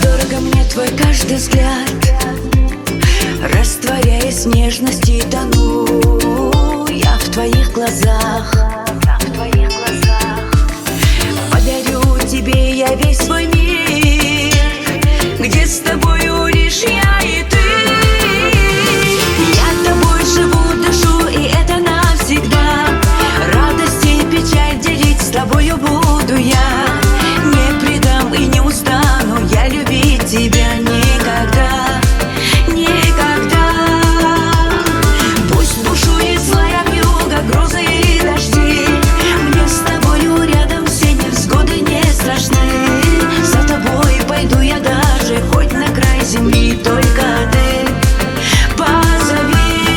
Дорого мне твой каждый взгляд, растворяясь в нежности, тону я в твоих глазах. Подарю тебе я весь свой мир, где с тобою лишь я и ты. Я тобой живу, дышу, и это навсегда. Радость и печаль делить с тобою буду я. Не предам и не устану я любить тебя никогда, никогда. Пусть бушует злая вьюга, грозы и дожди, мне с тобою рядом все невзгоды не страшны. За тобой пойду я даже хоть на край земли, только ты позови.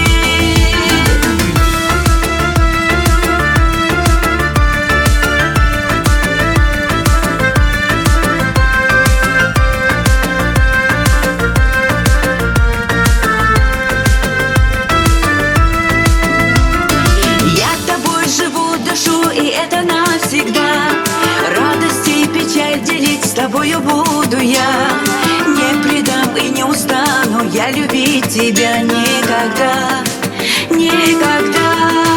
И это навсегда. Радость и печаль делить с тобою буду я. Не предам и не устану я любить тебя никогда, никогда.